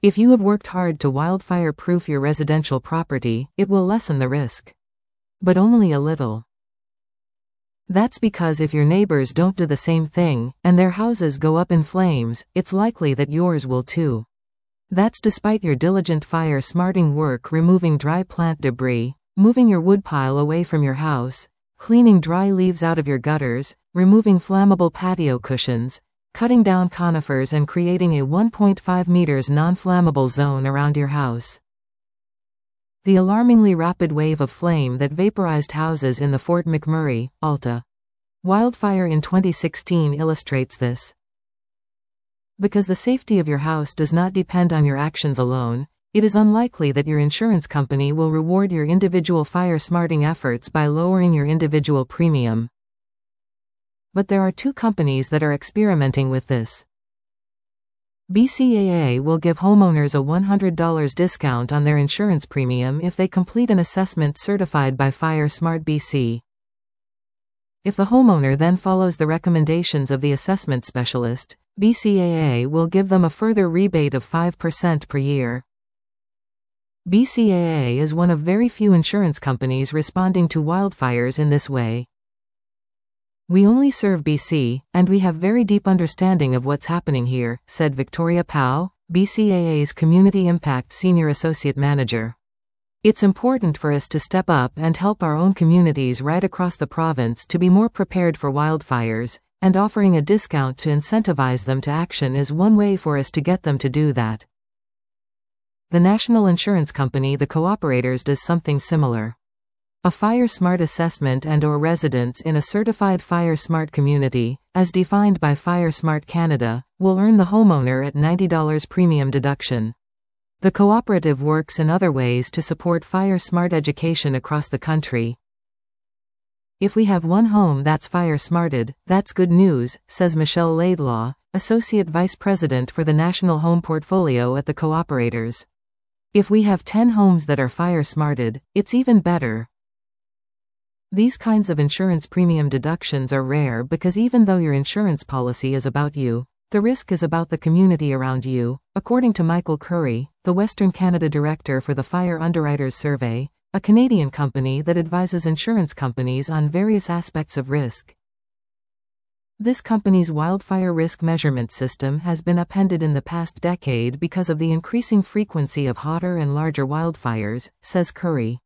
If you have worked hard to wildfire-proof your residential property, it will lessen the risk. But only a little. That's because if your neighbors don't do the same thing, and their houses go up in flames, it's likely that yours will too. That's despite your diligent fire-smarting work removing dry plant debris, moving your woodpile away from your house, cleaning dry leaves out of your gutters, removing flammable patio cushions, cutting down conifers and creating a 1.5 meters non-flammable zone around your house. The alarmingly rapid wave of flame that vaporized houses in the Fort McMurray, Alta, wildfire in 2016 illustrates this. Because the safety of your house does not depend on your actions alone, it is unlikely that your insurance company will reward your individual fire-smarting efforts by lowering your individual premium. But there are two companies that are experimenting with this. BCAA will give homeowners a $100 discount on their insurance premium if they complete an assessment certified by FireSmart BC. If the homeowner then follows the recommendations of the assessment specialist, BCAA will give them a further rebate of 5% per year. BCAA is one of very few insurance companies responding to wildfires in this way. We only serve BC, and we have very deep understanding of what's happening here, said Victoria Powell, BCAA's Community Impact Senior Associate Manager. It's important for us to step up and help our own communities right across the province to be more prepared for wildfires, and offering a discount to incentivize them to action is one way for us to get them to do that. The national insurance company The Cooperators does something similar. A FireSmart assessment and/or residence in a certified FireSmart community, as defined by FireSmart Canada, will earn the homeowner at $90 premium deduction. The cooperative works in other ways to support FireSmart education across the country. If we have one home that's fire-smarted, that's good news, says Michelle Laidlaw, Associate Vice President for the National Home Portfolio at the Cooperators. If we have 10 homes that are fire-smarted, it's even better. These kinds of insurance premium deductions are rare because even though your insurance policy is about you, the risk is about the community around you, according to Michael Curry, the Western Canada Director for the Fire Underwriters Survey, a Canadian company that advises insurance companies on various aspects of risk. This company's wildfire risk measurement system has been upended in the past decade because of the increasing frequency of hotter and larger wildfires, says Curry.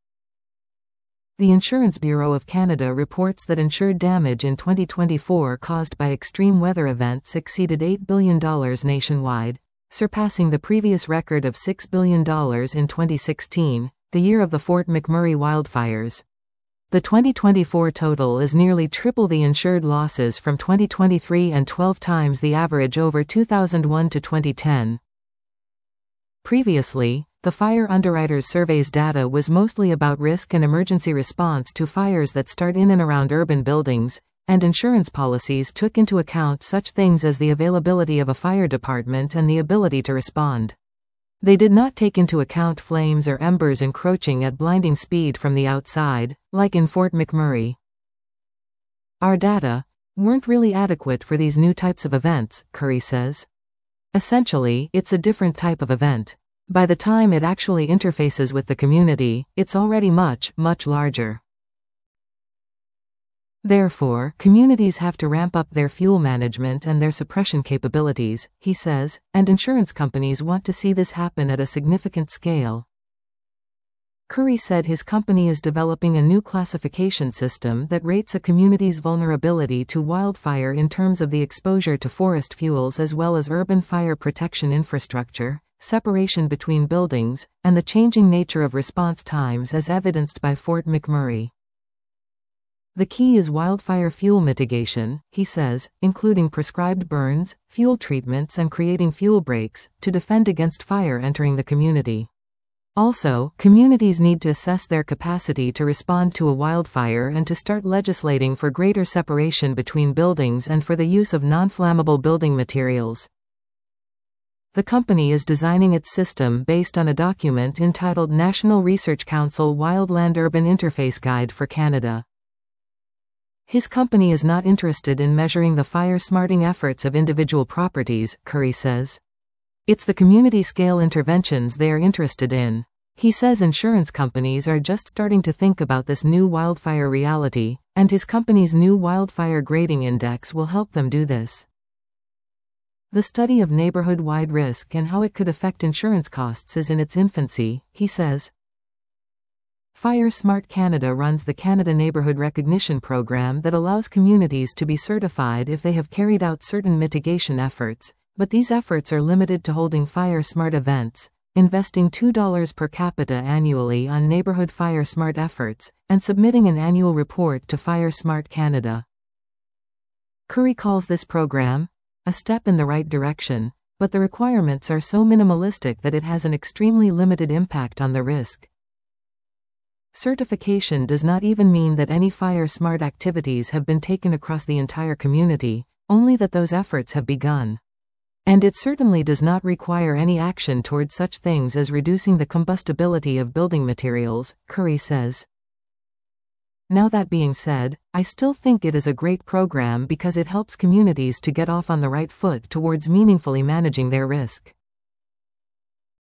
The Insurance Bureau of Canada reports that insured damage in 2024 caused by extreme weather events exceeded $8 billion nationwide, surpassing the previous record of $6 billion in 2016, the year of the Fort McMurray wildfires. The 2024 total is nearly triple the insured losses from 2023 and 12 times the average over 2001 to 2010. Previously, the Fire Underwriters Survey's data was mostly about risk and emergency response to fires that start in and around urban buildings, and insurance policies took into account such things as the availability of a fire department and the ability to respond. They did not take into account flames or embers encroaching at blinding speed from the outside, like in Fort McMurray. Our data weren't really adequate for these new types of events, Curry says. Essentially, it's a different type of event. By the time it actually interfaces with the community, it's already much, much larger. Therefore, communities have to ramp up their fuel management and their suppression capabilities, he says, and insurance companies want to see this happen at a significant scale. Curry said his company is developing a new classification system that rates a community's vulnerability to wildfire in terms of the exposure to forest fuels as well as urban fire protection infrastructure, separation between buildings, and the changing nature of response times as evidenced by Fort McMurray. The key is wildfire fuel mitigation, he says, including prescribed burns, fuel treatments and creating fuel breaks, to defend against fire entering the community. Also, communities need to assess their capacity to respond to a wildfire and to start legislating for greater separation between buildings and for the use of non-flammable building materials. The company is designing its system based on a document entitled National Research Council Wildland Urban Interface Guide for Canada. His company is not interested in measuring the fire-smarting efforts of individual properties, Curry says. It's the community-scale interventions they are interested in. He says insurance companies are just starting to think about this new wildfire reality, and his company's new wildfire grading index will help them do this. The study of neighborhood-wide risk and how it could affect insurance costs is in its infancy, he says. Fire Smart Canada runs the Canada Neighborhood Recognition Program that allows communities to be certified if they have carried out certain mitigation efforts, but these efforts are limited to holding Fire Smart events, investing $2 per capita annually on neighborhood Fire Smart efforts, and submitting an annual report to Fire Smart Canada. Curry calls this program a step in the right direction, but the requirements are so minimalistic that it has an extremely limited impact on the risk. Certification does not even mean that any Fire Smart activities have been taken across the entire community, only that those efforts have begun. And it certainly does not require any action towards such things as reducing the combustibility of building materials, Curry says. Now that being said, I still think it is a great program because it helps communities to get off on the right foot towards meaningfully managing their risk.